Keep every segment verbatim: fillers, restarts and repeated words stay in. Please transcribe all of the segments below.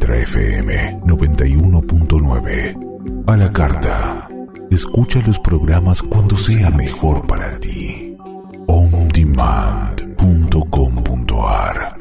Letra F M noventa y uno punto nueve. A la carta. Escucha los programas cuando sea mejor para ti. on demand punto com punto a r.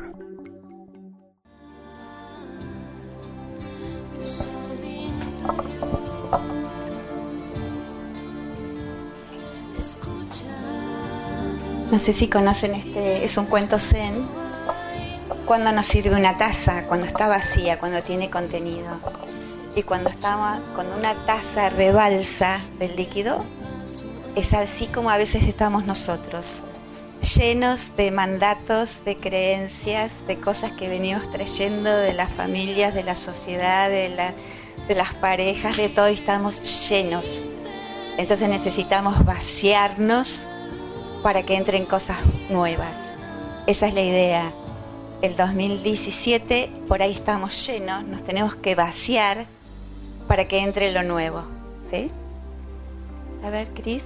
No sé si conocen este, es un cuento zen. Cuando nos sirve una taza, cuando está vacía, cuando tiene contenido. Y cuando estaba, cuando una taza rebalsa del líquido, es así como a veces estamos nosotros, llenos de mandatos, de creencias, de cosas que venimos trayendo de las familias, de la sociedad, de, la, de las parejas, de todo, y estamos llenos. Entonces necesitamos vaciarnos para que entren cosas nuevas. Esa es la idea. El dos mil diecisiete, por ahí estamos llenos, nos tenemos que vaciar para que entre lo nuevo. ¿Sí? A ver, Cris.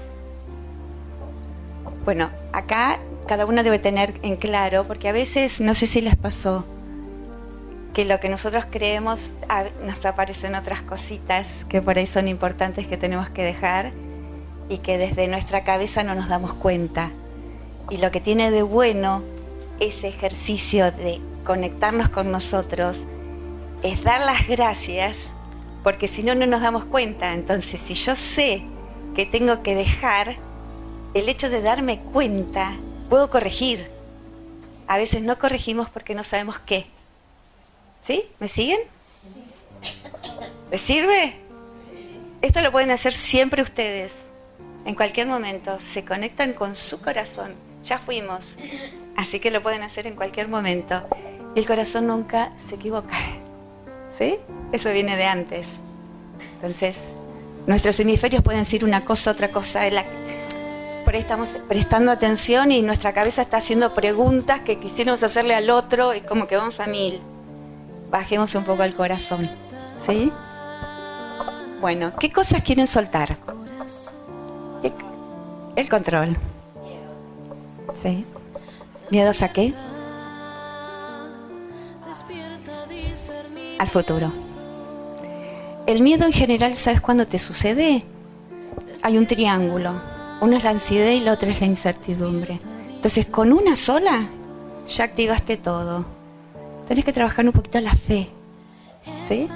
Bueno, acá cada uno debe tener en claro, porque a veces, no sé si les pasó, que lo que nosotros creemos nos aparecen otras cositas que por ahí son importantes que tenemos que dejar y que desde nuestra cabeza no nos damos cuenta. Y lo que tiene de bueno ese ejercicio de conectarnos con nosotros es dar las gracias, porque si no, no nos damos cuenta. Entonces, si yo sé que tengo que dejar, el hecho de darme cuenta, puedo corregir. A veces no corregimos porque no sabemos qué. ¿Sí? ¿Me siguen? ¿Les sirve? Esto lo pueden hacer siempre ustedes. En cualquier momento se conectan con su corazón. Ya fuimos. Así que lo pueden hacer en cualquier momento. Y el corazón nunca se equivoca. ¿Sí? Eso viene de antes. Entonces, nuestros hemisferios pueden decir una cosa, otra cosa. La... Por ahí estamos prestando atención y nuestra cabeza está haciendo preguntas que quisiéramos hacerle al otro y como que vamos a mil. Bajemos un poco el corazón. ¿Sí? Bueno, ¿qué cosas quieren soltar? El control. ¿Sí? ¿Miedos a qué? Al futuro. El miedo en general, ¿sabes cuándo te sucede? Hay un triángulo. Uno es la ansiedad y la otra es la incertidumbre. Entonces, con una sola, ya activaste todo. Tenés que trabajar un poquito la fe. ¿Sí?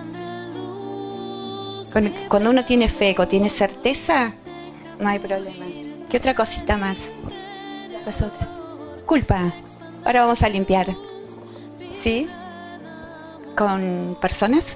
Cuando uno tiene fe o tiene certeza, no hay problema. ¿Qué otra cosita más? ¿Qué otra? Culpa. Ahora vamos a limpiar. ¿Sí? Con personas.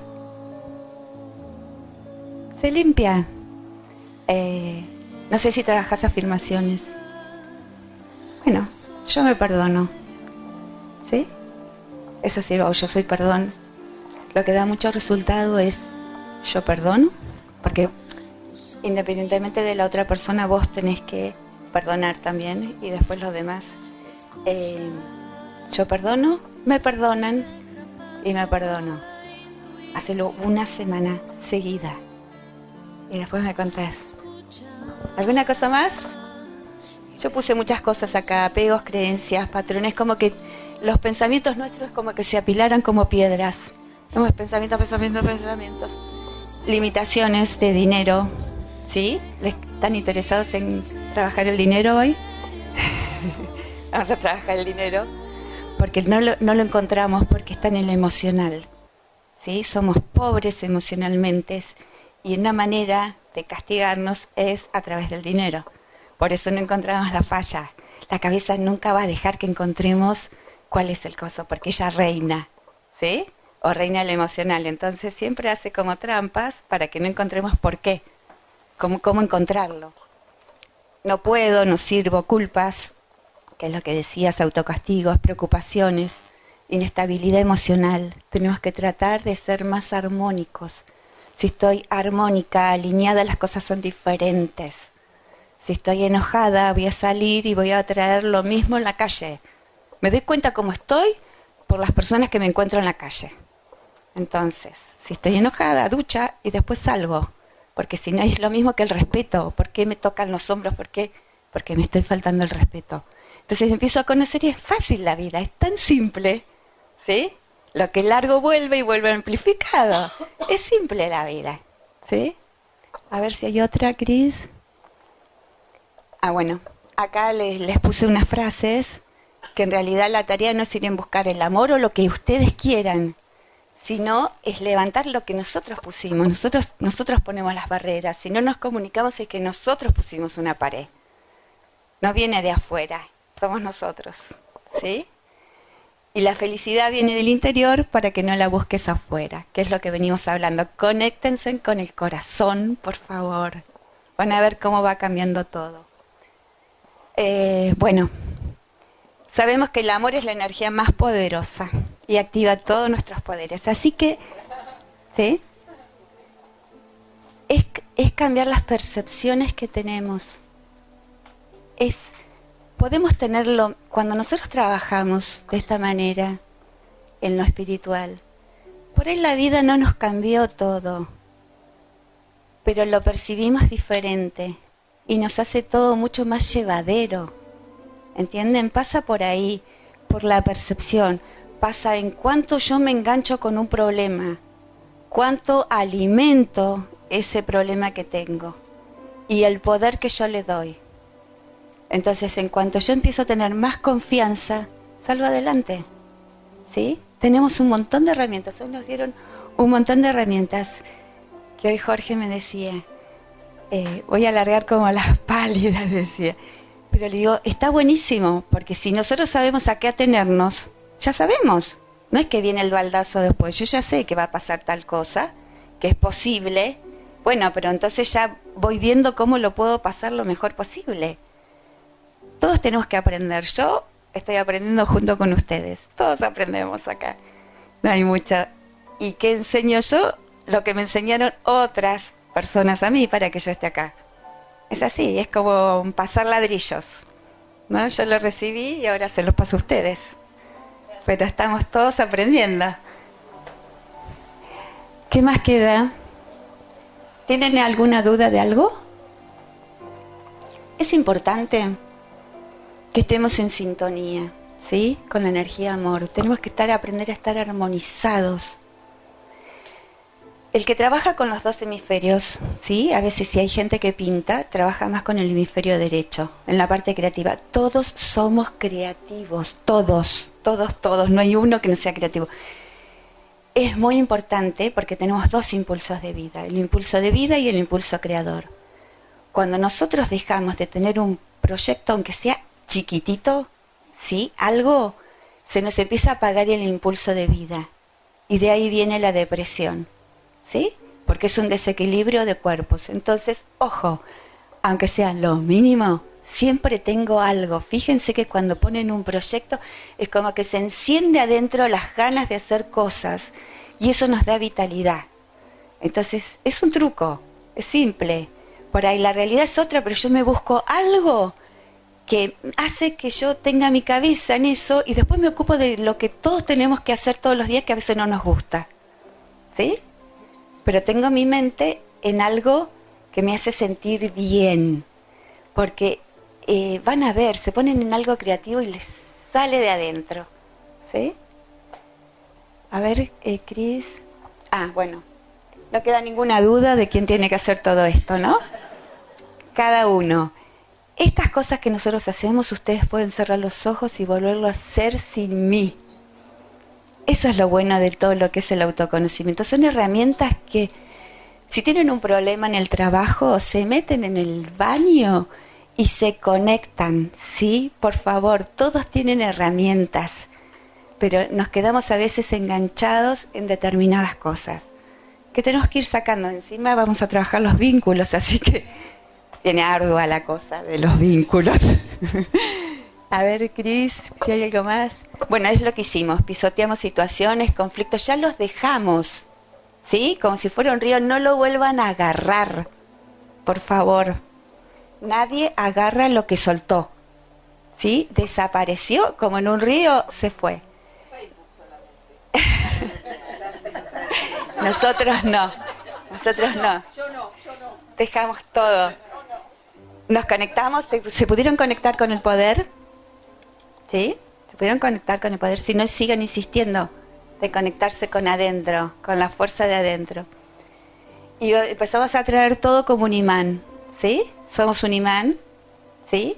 Se limpia. Eh, no sé si trabajas afirmaciones. Bueno, yo me perdono. ¿Sí? Eso sí, o yo soy perdón. Lo que da mucho resultado es yo perdono, porque independientemente de la otra persona, vos tenés que perdonar también, y después los demás. Eh, yo perdono, me perdonan y me perdono. Hacelo una semana seguida y después me contás. ¿Alguna cosa más? Yo puse muchas cosas acá, apegos, creencias, patrones, como que los pensamientos nuestros como que se apilaran como piedras. Tenemos pensamientos, pensamientos, pensamientos. Limitaciones de dinero. ¿Sí? ¿Están interesados en trabajar el dinero hoy? Vamos a trabajar el dinero. Porque no lo, no lo encontramos porque está en el emocional. ¿Sí? Somos pobres emocionalmente. Y una manera de castigarnos es a través del dinero. Por eso no encontramos la falla. La cabeza nunca va a dejar que encontremos cuál es el coso, porque ella reina. ¿Sí? O reina el emocional. Entonces siempre hace como trampas para que no encontremos por qué. Cómo, cómo encontrarlo. No puedo, no sirvo, culpas, que es lo que decías, autocastigos, preocupaciones, inestabilidad emocional. Tenemos que tratar de ser más armónicos. Si estoy armónica, alineada, las cosas son diferentes. Si estoy enojada, voy a salir y voy a traer lo mismo en la calle. Me doy cuenta cómo estoy por las personas que me encuentro en la calle. Entonces, si estoy enojada, ducha y después salgo. Porque si no es lo mismo que el respeto. ¿Por qué me tocan los hombros? ¿Por qué? Porque me estoy faltando el respeto. Entonces empiezo a conocer y es fácil la vida, es tan simple. ¿Sí? Lo que es largo vuelve y vuelve amplificado. Es simple la vida, ¿sí? A ver si hay otra, Cris. Ah, bueno, acá les, les puse unas frases que en realidad la tarea no es ir en buscar el amor o lo que ustedes quieran, sino es levantar lo que nosotros pusimos. Nosotros, nosotros ponemos las barreras. Si no nos comunicamos es que nosotros pusimos una pared. No viene de afuera, somos nosotros, ¿sí? Y la felicidad viene del interior para que no la busques afuera, que es lo que venimos hablando. Conéctense con el corazón, por favor. Van a ver cómo va cambiando todo. Eh, bueno, sabemos que el amor es la energía más poderosa y activa todos nuestros poderes. Así que, ¿sí? Es, es cambiar las percepciones que tenemos. Es, podemos tenerlo, cuando nosotros trabajamos de esta manera, en lo espiritual, por ahí la vida no nos cambió todo, pero lo percibimos diferente y nos hace todo mucho más llevadero. ¿Entienden? Pasa por ahí, por la percepción. Pasa en cuánto yo me engancho con un problema, cuánto alimento ese problema que tengo y el poder que yo le doy. Entonces, en cuanto yo empiezo a tener más confianza, salgo adelante, ¿sí? Tenemos un montón de herramientas. Hoy nos dieron un montón de herramientas que hoy Jorge me decía, eh, voy a alargar como las pálidas, decía. Pero le digo, está buenísimo, porque si nosotros sabemos a qué atenernos, ya sabemos. No es que viene el baldazo después, yo ya sé que va a pasar tal cosa, que es posible. Bueno, pero entonces ya voy viendo cómo lo puedo pasar lo mejor posible. Todos tenemos que aprender. Yo estoy aprendiendo junto con ustedes. Todos aprendemos acá. No hay mucha. ¿Y qué enseño yo? Lo que me enseñaron otras personas a mí para que yo esté acá. Es así, es como pasar ladrillos, ¿no? Yo lo recibí y ahora se los paso a ustedes. Pero estamos todos aprendiendo. ¿Qué más queda? ¿Tienen alguna duda de algo? Es importante que estemos en sintonía, ¿sí? Con la energía amor. Tenemos que estar, aprender a estar armonizados. El que trabaja con los dos hemisferios, ¿sí? A veces si hay gente que pinta, trabaja más con el hemisferio derecho, en la parte creativa. Todos somos creativos, todos, todos, todos. No hay uno que no sea creativo. Es muy importante porque tenemos dos impulsos de vida, el impulso de vida y el impulso creador. Cuando nosotros dejamos de tener un proyecto, aunque sea chiquitito, ¿sí? Algo, se nos empieza a apagar el impulso de vida. Y de ahí viene la depresión, ¿sí? Porque es un desequilibrio de cuerpos. Entonces, ojo, aunque sea lo mínimo, siempre tengo algo. Fíjense que cuando ponen un proyecto, es como que se enciende adentro las ganas de hacer cosas. Y eso nos da vitalidad. Entonces, es un truco, es simple. Por ahí la realidad es otra, pero yo me busco algo que hace que yo tenga mi cabeza en eso y después me ocupo de lo que todos tenemos que hacer todos los días que a veces no nos gusta, ¿sí? Pero tengo mi mente en algo que me hace sentir bien, porque eh, van a ver, se ponen en algo creativo y les sale de adentro, ¿sí? A ver, eh, Cris. Ah, bueno, no queda ninguna duda de quién tiene que hacer todo esto, ¿no? Cada uno. Estas cosas que nosotros hacemos, ustedes pueden cerrar los ojos y volverlo a hacer sin mí. Eso es lo bueno de todo lo que es el autoconocimiento. Son herramientas que, si tienen un problema en el trabajo, se meten en el baño y se conectan, ¿sí? Por favor, todos tienen herramientas, pero nos quedamos a veces enganchados en determinadas cosas que tenemos que ir sacando. Encima vamos a trabajar los vínculos, así que viene ardua la cosa de los vínculos. A ver, Cris, si hay algo más. Bueno, es lo que hicimos. Pisoteamos situaciones, conflictos, ya los dejamos, ¿sí? Como si fuera un río, no lo vuelvan a agarrar, por favor. Nadie agarra lo que soltó, ¿sí? Desapareció, como en un río, se fue. Nosotros no, nosotros no. Dejamos todo. Nos conectamos, ¿se, se pudieron conectar con el poder? ¿Sí? ¿Se pudieron conectar con el poder? Si no, sigan insistiendo. de conectarse con adentro, con la fuerza de adentro. Y empezamos a traer todo como un imán, ¿sí? Somos un imán, ¿sí?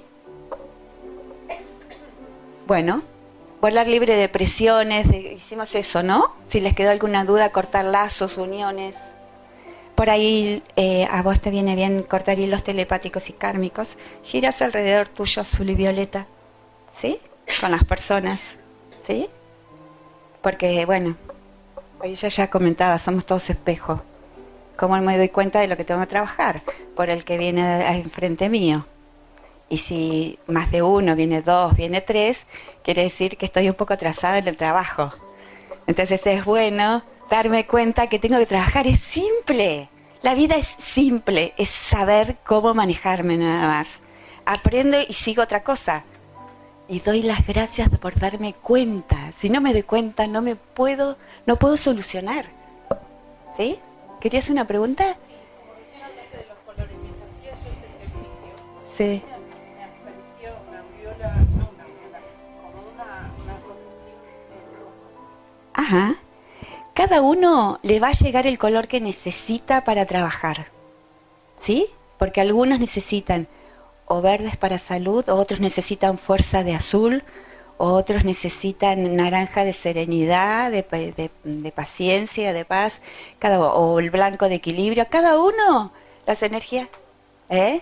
Bueno, volar libre de presiones, de, hicimos eso, ¿no? Si les quedó alguna duda, cortar lazos, uniones. Por ahí eh, a vos te viene bien cortar hilos telepáticos y kármicos. Giras alrededor tuyo azul y violeta, ¿sí? Con las personas, ¿sí? Porque, bueno, ella ya comentaba, somos todos espejos. ¿Cómo me doy cuenta de lo que tengo que trabajar? Por el que viene a, a enfrente mío. Y si más de uno, viene dos, viene tres, quiere decir que estoy un poco atrasada en el trabajo. Entonces es bueno darme cuenta que tengo que trabajar. Es simple. La vida es simple. Es saber cómo manejarme nada más. Aprendo y sigo otra cosa. Y doy las gracias por darme cuenta. Si no me doy cuenta, no me puedo, no puedo solucionar. ¿Sí? ¿Querías una pregunta? Sí, como recién hablaste de los colores, mientras hacía yo este ejercicio, sí. me apareció una aureola, no una aureola, como una, una cosa así, en rojo. Ajá. Cada uno le va a llegar el color que necesita para trabajar, ¿sí? Porque algunos necesitan o verdes para salud, o otros necesitan fuerza de azul, o otros necesitan naranja de serenidad, de, de, de paciencia, de paz, cada, o el blanco de equilibrio. Cada uno, las energías. ¿Eh?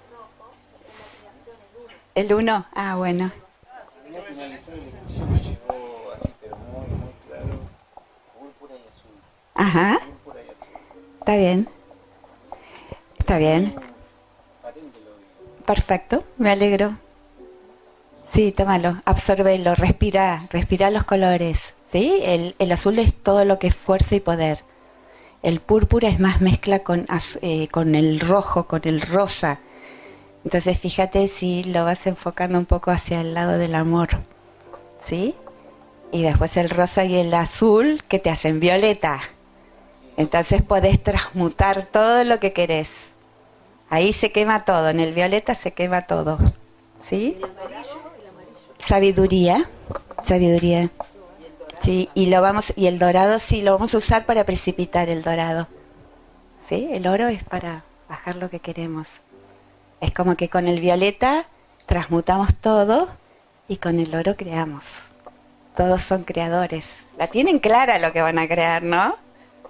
El uno. Ah, bueno. Al finalizar el ejercicio me llegó así, pero muy, muy claro, púrpura y azul. Ajá. Púrpura y azul. Está bien. Está bien. Patente lo vi. Perfecto, me alegro. Sí, tómalo, absórbelo, respira, respira los colores, ¿sí? El, el azul es todo lo que es fuerza y poder. El púrpura es más mezcla con, az- eh, con el rojo, con el rosa. Entonces fíjate si lo vas enfocando un poco hacia el lado del amor, ¿sí? Y después el rosa y el azul que te hacen violeta. Entonces podés transmutar todo lo que querés. Ahí se quema todo, en el violeta se quema todo, ¿sí? Sabiduría, sabiduría. Sí, y lo vamos y el dorado sí lo vamos a usar para precipitar el dorado. ¿Sí? El oro es para bajar lo que queremos. Es como que con el violeta transmutamos todo y con el oro creamos. Todos son creadores. La tienen clara lo que van a crear, ¿no?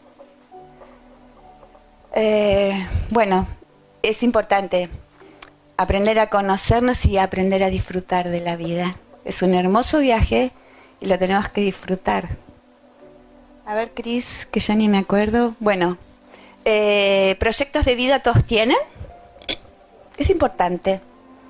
Eh, bueno, es importante aprender a conocernos y aprender a disfrutar de la vida. Es un hermoso viaje y lo tenemos que disfrutar. A ver, Cris, que ya ni me acuerdo. Bueno, eh, ¿proyectos de vida todos tienen? Es importante.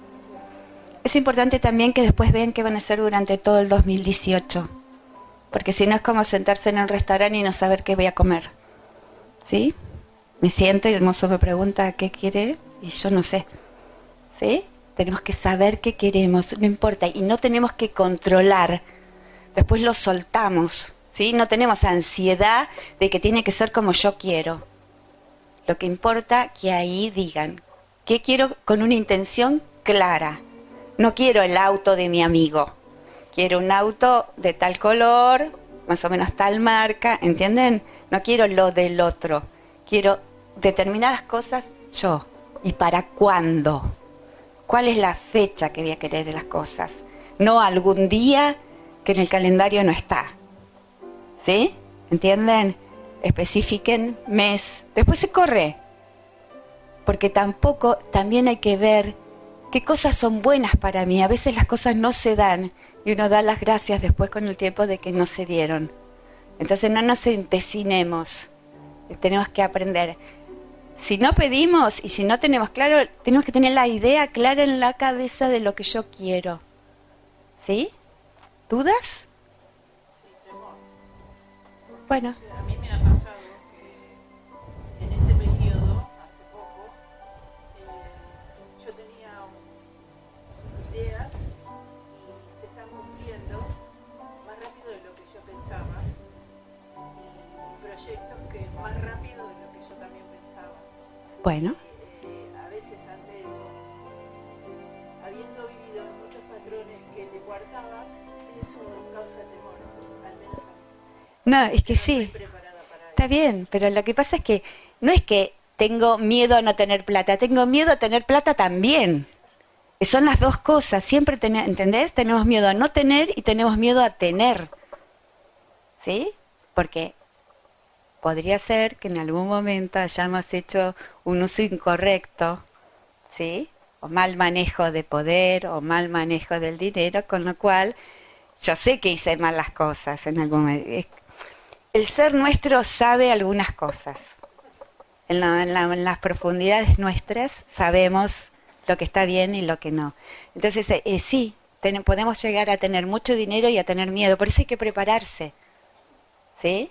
Es importante también que después vean qué van a hacer durante todo el dos mil dieciocho. Porque si no es como sentarse en un restaurante y no saber qué voy a comer. ¿Sí? Me siento y el mozo me pregunta qué quiere y yo no sé. ¿Sí? Tenemos que saber qué queremos, no importa, y no tenemos que controlar. Después lo soltamos, ¿sí? No tenemos ansiedad de que tiene que ser como yo quiero. Lo que importa que ahí digan, ¿qué quiero con una intención clara? No quiero el auto de mi amigo. Quiero un auto de tal color, más o menos tal marca, ¿entienden? No quiero lo del otro. Quiero determinadas cosas yo. ¿Y para cuándo? ¿Cuál es la fecha que voy a querer las cosas? No algún día que en el calendario no está. ¿Sí? ¿Entienden? Especifiquen mes. Después se corre. Porque tampoco, también hay que ver qué cosas son buenas para mí. A veces las cosas no se dan y uno da las gracias después con el tiempo de que no se dieron. Entonces no nos empecinemos. Tenemos que aprender. Si no pedimos y si no tenemos claro, tenemos que tener la idea clara en la cabeza de lo que yo quiero. ¿Sí? ¿Dudas? Sí, temor. Bueno. A mí me ha pasado que en este periodo, hace poco, eh, yo tenía un- ideas y se están cumpliendo más rápido de lo que yo pensaba, y proyectos que más rápido de lo que yo también pensaba. Bueno. Eh, a veces ante eso, habiendo vivido en muchos patrones que te coartaban, eso causa temor, al menos a mí. No, es que sí. Está bien, pero lo que pasa es que no es que tengo miedo a no tener plata, tengo miedo a tener plata también. Son las dos cosas, siempre tenemos, ¿entendés? Tenemos miedo a no tener y tenemos miedo a tener. ¿Sí? Porque podría ser que en algún momento hayamos hecho un uso incorrecto, ¿sí? O mal manejo de poder o mal manejo del dinero, con lo cual yo sé que hice mal las cosas en algún momento. El ser nuestro sabe algunas cosas. En, la, en, la, en las profundidades nuestras sabemos lo que está bien y lo que no. Entonces, eh, sí, ten, podemos llegar a tener mucho dinero y a tener miedo. Por eso hay que prepararse. ¿Sí?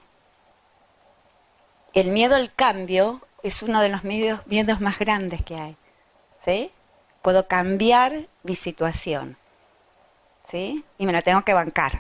El miedo al cambio es uno de los miedos, miedos más grandes que hay. ¿Sí? Puedo cambiar mi situación. ¿Sí? Y me la tengo que bancar.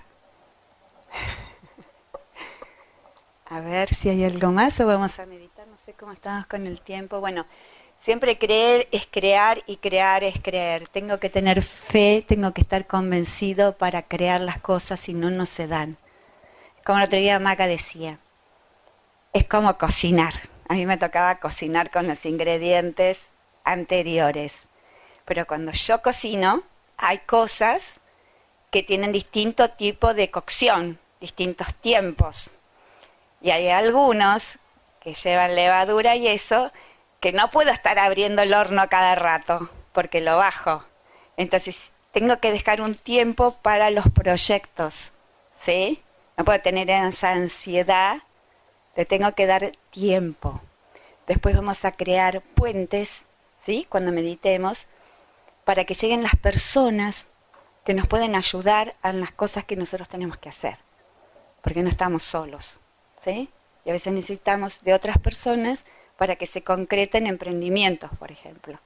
A ver si hay algo más o vamos a meditar. No sé cómo estamos con el tiempo. Bueno, siempre creer es crear y crear es creer. Tengo que tener fe, tengo que estar convencido para crear las cosas, si no, no se dan. Como el otro día Maca decía, es como cocinar. A mí me tocaba cocinar con los ingredientes anteriores. Pero cuando yo cocino, hay cosas que tienen distinto tipo de cocción, distintos tiempos. Y hay algunos que llevan levadura y eso, que no puedo estar abriendo el horno a cada rato, porque lo bajo. Entonces, tengo que dejar un tiempo para los proyectos, ¿sí? No puedo tener esa ansiedad, le tengo que dar tiempo. Después vamos a crear puentes, ¿sí? Cuando meditemos, para que lleguen las personas que nos pueden ayudar en las cosas que nosotros tenemos que hacer, porque no estamos solos, ¿sí? Y a veces necesitamos de otras personas para que se concreten emprendimientos, por ejemplo.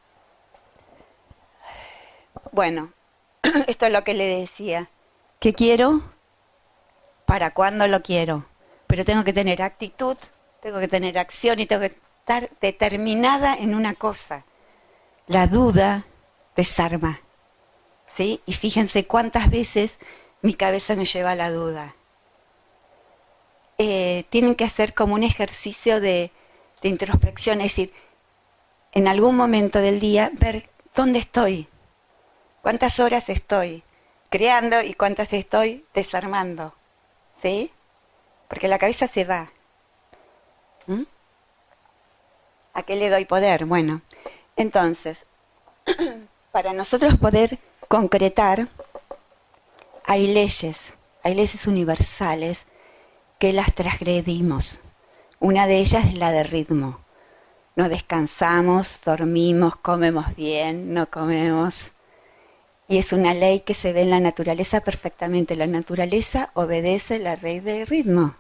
Bueno, esto es lo que le decía. ¿Qué quiero? ¿Para cuándo lo quiero? Pero tengo que tener actitud, tengo que tener acción y tengo que estar determinada en una cosa. La duda desarma, ¿sí? Y fíjense cuántas veces mi cabeza me lleva a la duda. Eh, tienen que hacer como un ejercicio de, de introspección, es decir, en algún momento del día ver dónde estoy, cuántas horas estoy creando y cuántas estoy desarmando, ¿sí? Porque la cabeza se va. ¿Mm? ¿A qué le doy poder? Bueno, entonces, para nosotros poder concretar, hay leyes, hay leyes universales que las transgredimos. Una de ellas es la de ritmo. No descansamos, dormimos, comemos bien, no comemos. Y es una ley que se ve en la naturaleza perfectamente. La naturaleza obedece la ley del ritmo.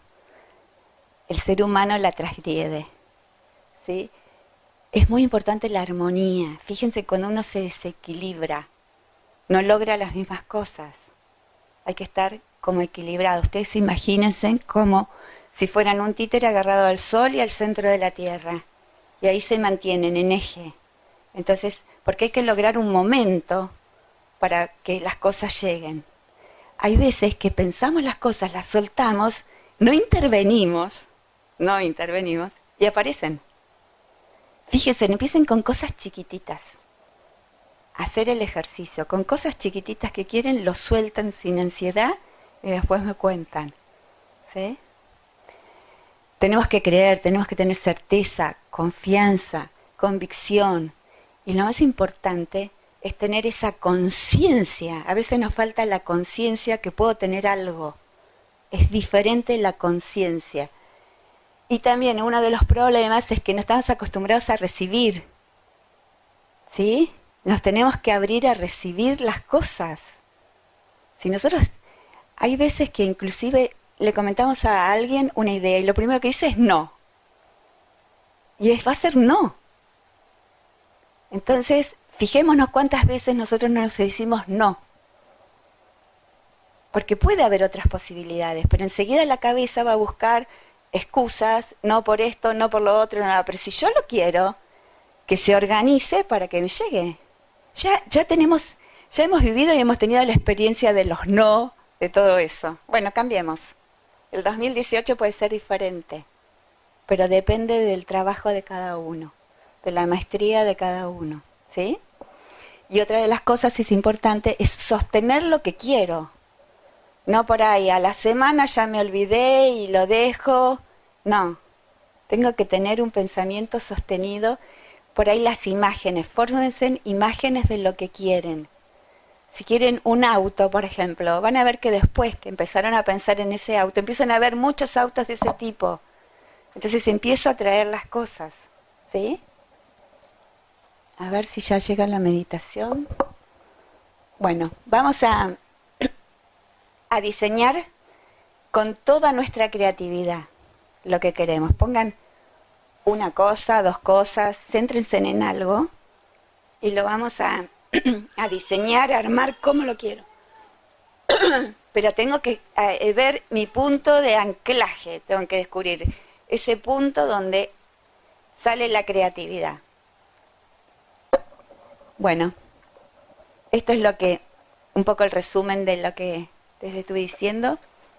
El ser humano la transgrede, ¿sí? Es muy importante la armonía. Fíjense, cuando uno se desequilibra, no logra las mismas cosas. Hay que estar como equilibrado. Ustedes imagínense como si fueran un títere agarrado al sol y al centro de la tierra. Y ahí se mantienen en eje. Entonces, porque hay que lograr un momento para que las cosas lleguen. Hay veces que pensamos las cosas, las soltamos, no intervenimos, no intervenimos, y aparecen. Fíjense, empiecen con cosas chiquititas. Hacer el ejercicio. Con cosas chiquititas que quieren, lo sueltan sin ansiedad y después me cuentan. ¿Sí? Tenemos que creer, tenemos que tener certeza, confianza, convicción. Y lo más importante es tener esa conciencia. A veces nos falta la conciencia que puedo tener algo. Es diferente la conciencia. Y también uno de los problemas es que no estamos acostumbrados a recibir. ¿Sí? Nos tenemos que abrir a recibir las cosas. Si nosotros, hay veces que inclusive le comentamos a alguien una idea y lo primero que dice es no. Y es, va a ser no. Entonces, fijémonos cuántas veces nosotros no nos decimos no. Porque puede haber otras posibilidades, pero enseguida la cabeza va a buscar excusas, no por esto, no por lo otro, no, pero si yo lo quiero, que se organice para que me llegue. Ya, ya tenemos, ya hemos vivido y hemos tenido la experiencia de los no, de todo eso. Bueno, cambiemos. El dos mil dieciocho puede ser diferente, pero depende del trabajo de cada uno, de la maestría de cada uno, ¿sí? Y otra de las cosas es importante es sostener lo que quiero. No por ahí, a la semana ya me olvidé y lo dejo. No, tengo que tener un pensamiento sostenido. Por ahí las imágenes, fórmense imágenes de lo que quieren. Si quieren un auto, por ejemplo, van a ver que después que empezaron a pensar en ese auto, empiezan a ver muchos autos de ese tipo. Entonces empiezo a traer las cosas, ¿sí? A ver si ya llega la meditación. Bueno, vamos a, a diseñar con toda nuestra creatividad lo que queremos. Pongan una cosa, dos cosas, céntrense en algo y lo vamos a, a diseñar, a armar como lo quiero. Pero tengo que eh, ver mi punto de anclaje, tengo que descubrir ese punto donde sale la creatividad. Bueno, esto es lo que, un poco el resumen de lo que les estuve diciendo.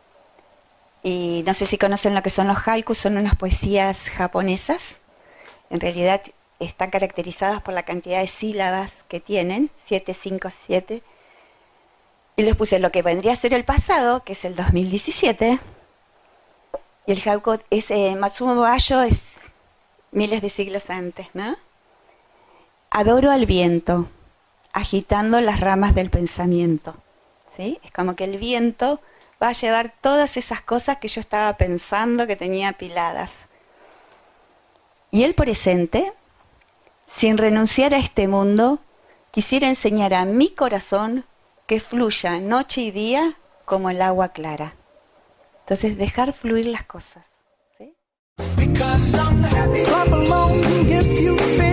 Y no sé si conocen lo que son los haikus, son unas poesías japonesas. En realidad están caracterizadas por la cantidad de sílabas que tienen, siete, cinco, siete. Y les puse lo que vendría a ser el pasado, que es el dos mil diecisiete. Y el haiku es eh, Matsumo Basho, es miles de siglos antes, ¿no? Adoro al viento, agitando las ramas del pensamiento. ¿Sí? Es como que el viento va a llevar todas esas cosas que yo estaba pensando que tenía apiladas. Y el presente, sin renunciar a este mundo, quisiera enseñar a mi corazón que fluya noche y día como el agua clara. Entonces, dejar fluir las cosas. ¿Sí?